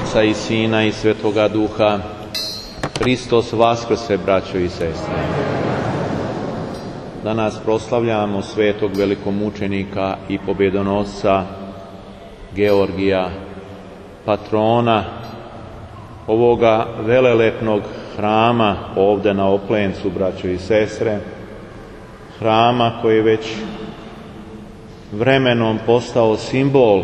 Oca i Sina i Svetoga Duha. Hristos vaskrse, braćo i sestre. Danas proslavljamo svetog velikomučenika i pobjedonosca Georgija, patrona ovoga velelepnog hrama ovdje na Oplencu, braćo i sestre. Hrama koji je već vremenom postao simbol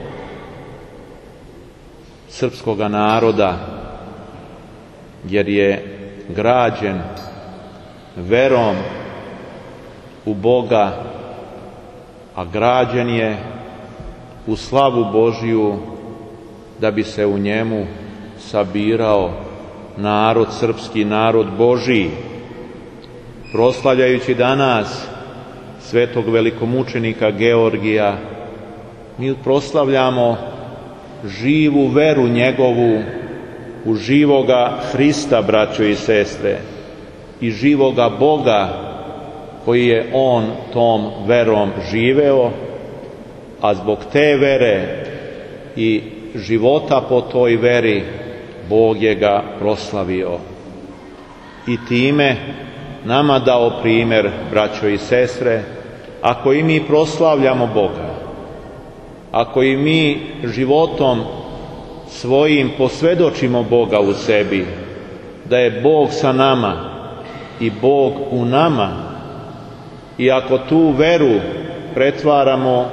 srpskoga naroda, jer je građen verom u Boga, a građen je u slavu Božiju, da bi se u njemu sabirao narod srpski, narod Božiji. Proslavljajući danas svetog velikomučenika Georgija, mi proslavljamo živu veru njegovu u živoga Hrista, braćo i sestre, i živoga Boga koji je on tom verom živeo, a zbog te vere i života po toj veri Bog je ga proslavio i time nama dao primjer, braćo i sestre. Ako i mi proslavljamo Boga, ako i mi životom svojim posvjedočimo Boga u sebi, da je Bog sa nama i Bog u nama, i ako tu veru pretvaramo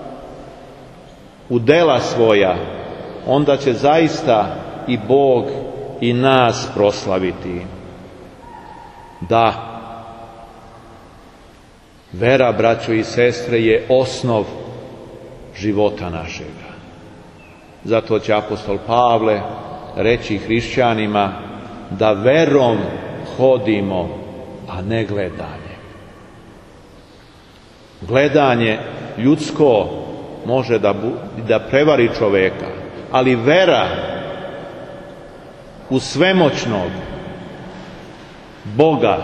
u dela svoja, onda će zaista i Bog i nas proslaviti. Da, vera, braćo i sestre, je osnov života našega. Zato će apostol Pavle reći hrišćanima da verom hodimo, a ne gledanje. Gledanje ljudsko može da prevari čoveka, ali vera u svemoćnog Boga,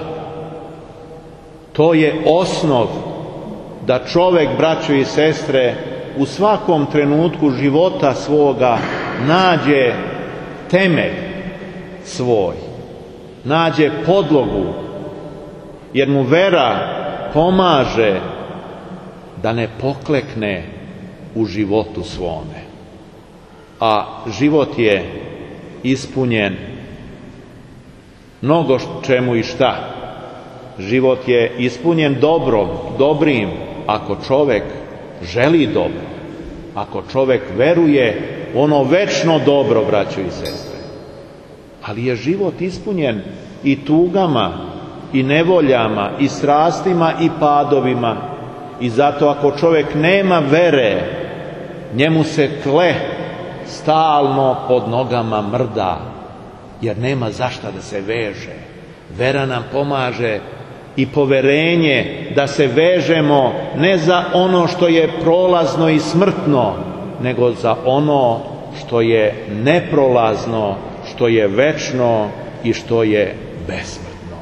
to je osnov da čovek, braćo i sestre, u svakom trenutku života svoga nađe temelj svoj, nađe podlogu, jer mu vera pomaže da ne poklekne u životu svome. A život je ispunjen mnogo čemu i šta. Život je ispunjen dobrim ako čovek želi dobro, ako čovek veruje u ono večno dobro, braćo i sestre. Ali je život ispunjen i tugama, i nevoljama, i strastima, i padovima. I zato ako čovek nema vere, njemu se tle stalno pod nogama mrda, jer nema zašta da se veže. Vera nam pomaže i poverenje da se vežemo ne za ono što je prolazno i smrtno, nego za ono što je neprolazno, što je večno i što je besmrtno.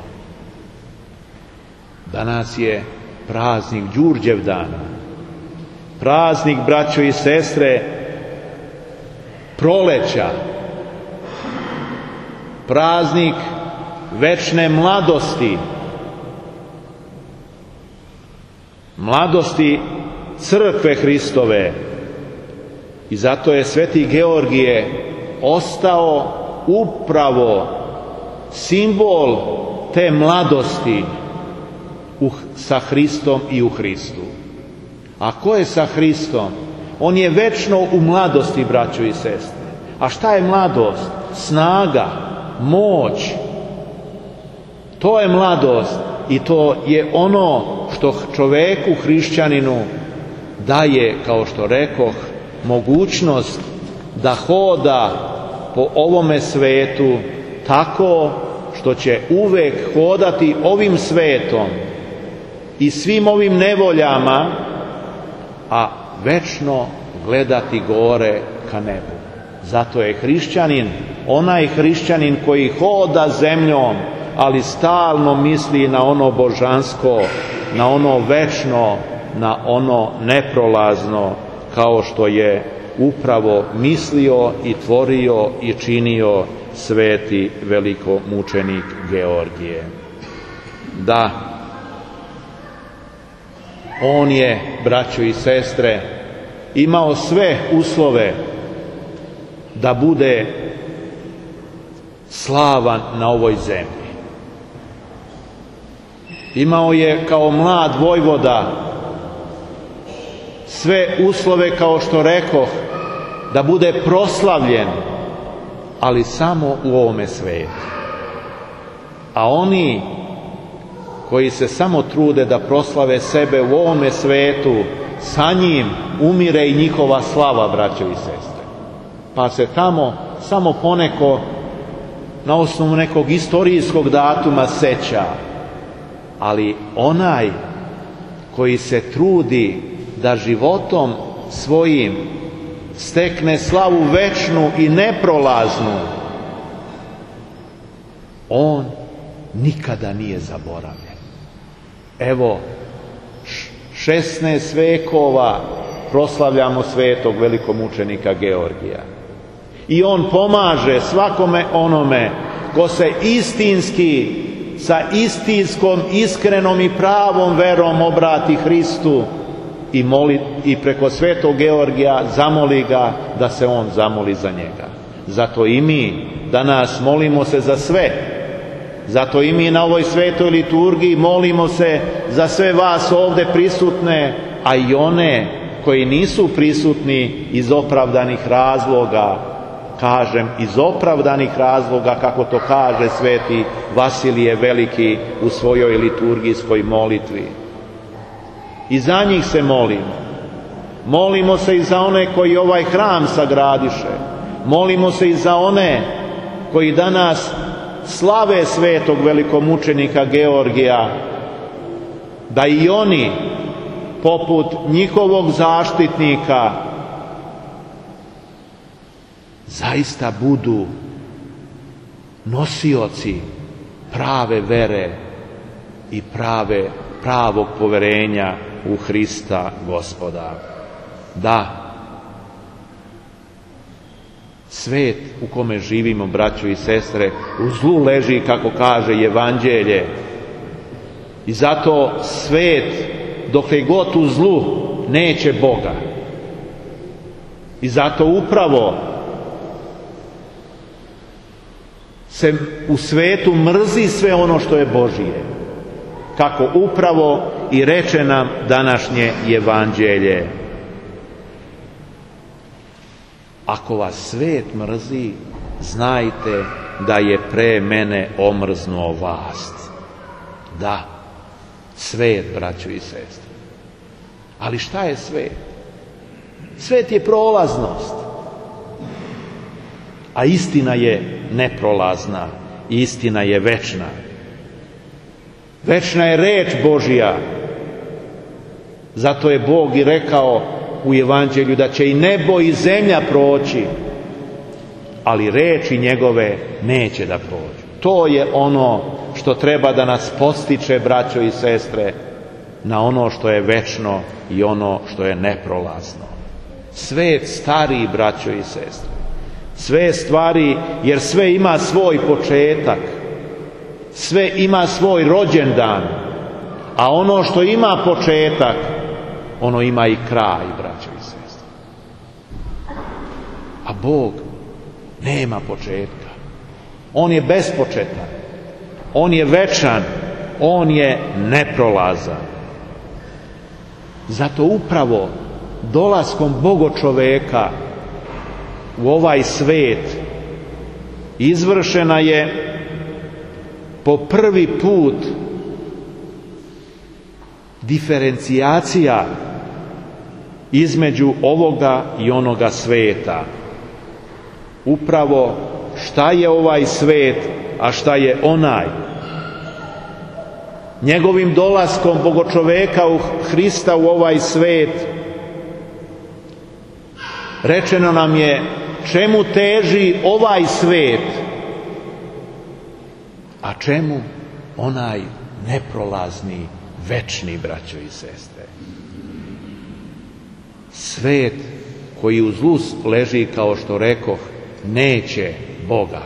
Danas je praznik Đurđevdana, praznik, braćo i sestre, proleća, praznik večne mladosti, mladosti crkve Hristove. I zato je sveti Georgije ostao upravo simbol te mladosti sa Hristom i u Hristu. A ko je sa Hristom? On je večno u mladosti, braćo i sestre. A šta je mladost? Snaga, moć. To je mladost i to je ono što čoveku, hrišćaninu, daje, kao što rekoh, mogućnost da hoda po ovome svetu tako što će uvek hodati ovim svetom i svim ovim nevoljama, a večno gledati gore ka nebu. Zato je hrišćanin onaj hrišćanin koji hoda zemljom, ali stalno misli na ono božansko, na ono večno, na ono neprolazno, kao što je upravo mislio i tvorio i činio sveti velikomučenik Georgije. Da, on je, braćo i sestre, imao sve uslove da bude slavan na ovoj zemlji. Imao je kao mlad vojvoda sve uslove, kao što rekoh, da bude proslavljen, ali samo u ovome svijetu. A oni koji se samo trude da proslave sebe u ovome svijetu, sa njim umire i njihova slava, braćo i sestre. Pa se tamo samo poneko na osnovu nekog istorijskog datuma seća, ali onaj koji se trudi da životom svojim stekne slavu večnu i neprolaznu, on nikada nije zaboravljen. Evo, 16 vekova proslavljamo svetog velikomučenika Georgija. I on pomaže svakome onome ko se istinski, sa istinskom, iskrenom i pravom verom obrati Hristu i preko svetog Georgija zamoli ga da se on zamoli za njega. Zato i mi danas molimo se za sve. Zato i mi na ovoj svetoj liturgiji molimo se za sve vas ovdje prisutne, a i one koji nisu prisutni iz opravdanih razloga. Kažem, iz opravdanih razloga, kako to kaže sveti Vasilije Veliki u svojoj liturgijskoj molitvi. I za njih se molimo. Molimo se i za one koji ovaj hram sagradiše. Molimo se i za one koji danas slave svetog velikomučenika Georgija, da i oni, poput njihovog zaštitnika, zaista budu nosioci prave vere i pravog poverenja u Hrista Gospoda. Da, svet u kome živimo, braćo i sestre, u zlu leži, kako kaže Evanđelje. I zato svet, dok je god u zlu, neće Boga. I zato upravo se u svetu mrzi sve ono što je Božije. Kako upravo i reče nam današnje Evanđelje. Ako vas svet mrzi, znajte da je pre mene omrznuo vas. Da, svet, braćo i sestre. Ali šta je svet? Svet je prolaznost. A istina je neprolazna i istina je večna. Večna je reč Božja. Zato je Bog i rekao u Evanđelju da će i nebo i zemlja proći, ali reči njegove neće da prođu. To je ono što treba da nas postiče, braćo i sestre, na ono što je večno i ono što je neprolazno. Svet stari, braćo i sestre. Sve stvari, jer sve ima svoj početak, sve ima svoj rođendan, a ono što ima početak, ono ima i kraj, braćo i sestre. A Bog nema početka. On je bespočetan, on je večan, on je neprolazan. Zato upravo dolaskom Bogočoveka u ovaj svet izvršena je po prvi put diferencijacija između ovoga i onoga sveta. Upravo šta je ovaj svet, a šta je onaj. Njegovim dolaskom Bogočoveka u Hrista u ovaj svet rečeno nam je čemu teži ovaj svet, a čemu onaj neprolazni, večni, braćo i sestre. Svet koji u zlu leži, kao što rekoh, neće Boga.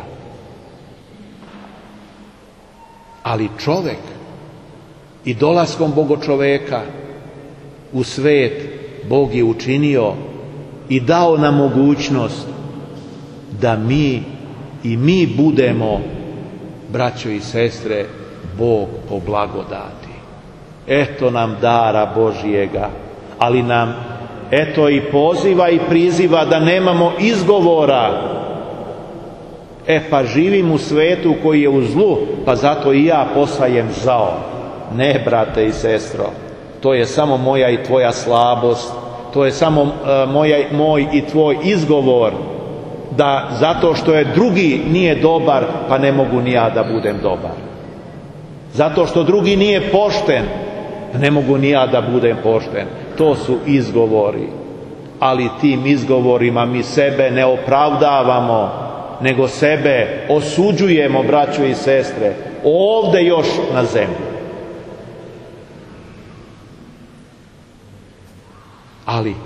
Ali čovek i dolaskom Bogočoveka u svet Bog je učinio i dao nam mogućnost da mi budemo, braćo i sestre, Bog po blagodati. Eto nam dara Božijega, ali nam eto i poziva i priziva da nemamo izgovora. Pa živim u svetu koji je u zlu, pa zato i ja postajem zao. Ne, brate i sestro, to je samo moja i tvoja slabost, to je samo moj i tvoj izgovor, da zato što je drugi nije dobar, pa ne mogu ni ja da budem dobar. Zato što drugi nije pošten, ne mogu ni ja da budem pošten. To su izgovori. Ali tim izgovorima mi sebe ne opravdavamo, nego sebe osuđujemo, braćo i sestre, ovde još na zemlji. Ali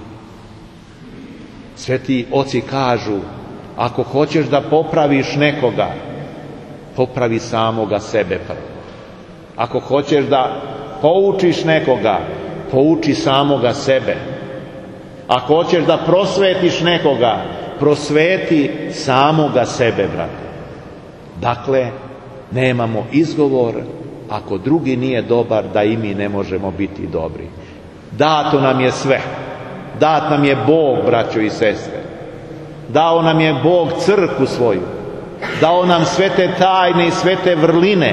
sveti oci kažu, ako hoćeš da popraviš nekoga, popravi samoga sebe prvo. Ako hoćeš da poučiš nekoga, pouči samoga sebe. Ako hoćeš da prosvetiš nekoga, prosveti samoga sebe, brate. Dakle, nemamo izgovor, ako drugi nije dobar, da i mi ne možemo biti dobri. Dato nam je sve. Dat nam je Bog, braćo i sestre. Dao nam je Bog crkvu svoju. Dao nam sve te tajne i sve te vrline.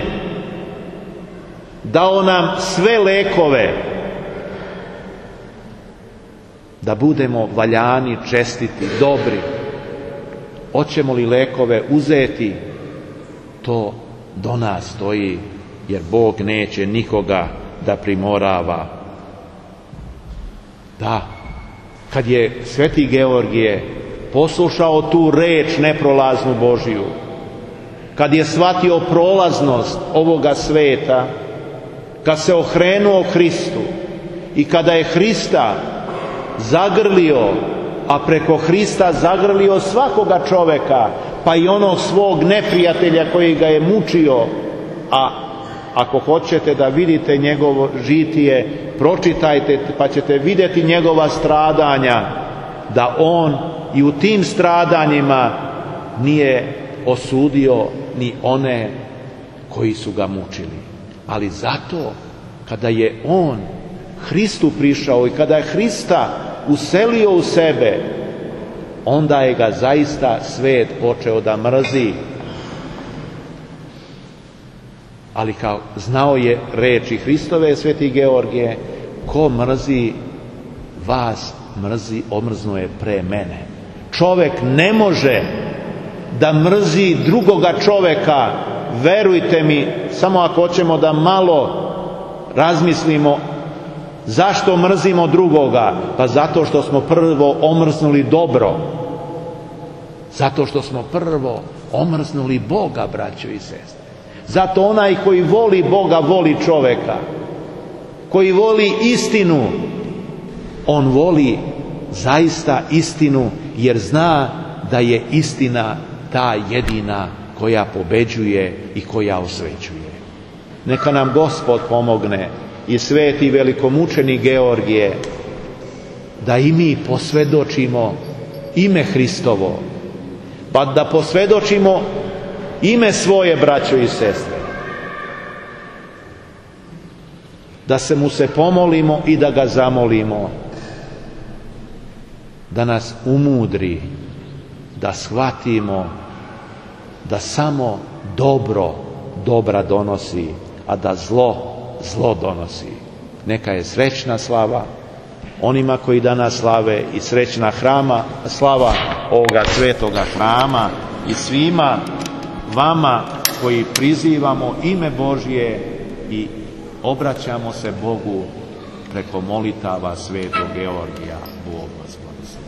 Dao nam sve lekove da budemo valjani, čestiti, dobri. Hoćemo li lekove uzeti, to do nas stoji, jer Bog neće nikoga da primorava. Da, kad je sveti Georgije poslušao tu reč neprolaznu Božiju, kad je shvatio prolaznost ovoga sveta, kad se okrenuo Hristu i kada je Hrista zagrlio, a preko Hrista zagrlio svakoga čoveka, pa i onog svog neprijatelja koji ga je mučio, a ako hoćete da vidite njegovo žitije, pročitajte, pa ćete vidjeti njegova stradanja, da on i u tim stradanjima nije osudio ni one koji su ga mučili. Ali zato, kada je on Hristu prišao i kada je Hrista uselio u sebe, onda je ga zaista svet počeo da mrzi. Ali kao znao je reči Hristove, sveti Georgije, ko mrzi vas, omrznuo je pre mene. Čovek ne može da mrzi drugoga čoveka, verujte mi, samo ako hoćemo da malo razmislimo zašto mrzimo drugoga. Pa zato što smo prvo omrznuli dobro. Zato što smo prvo omrznuli Boga, braćo i sestre. Zato onaj koji voli Boga, voli čoveka. Koji voli istinu, on voli zaista istinu, jer zna da je istina ta jedina koja pobeđuje i koja osvećuje. Neka nam Gospod pomogne i sveti velikomučenik Georgije, da i mi posvedočimo ime Hristovo, pa da posvedočimo ime svoje, braćo i sestre, da se mu se pomolimo i da ga zamolimo da nas umudri, da shvatimo da samo dobra donosi, a da zlo donosi. Neka je srećna slava onima koji danas slave i srećna slava ovoga svetoga hrama i svima vama koji prizivamo ime Božje i obraćamo se Bogu preko molitava svetog Georgija.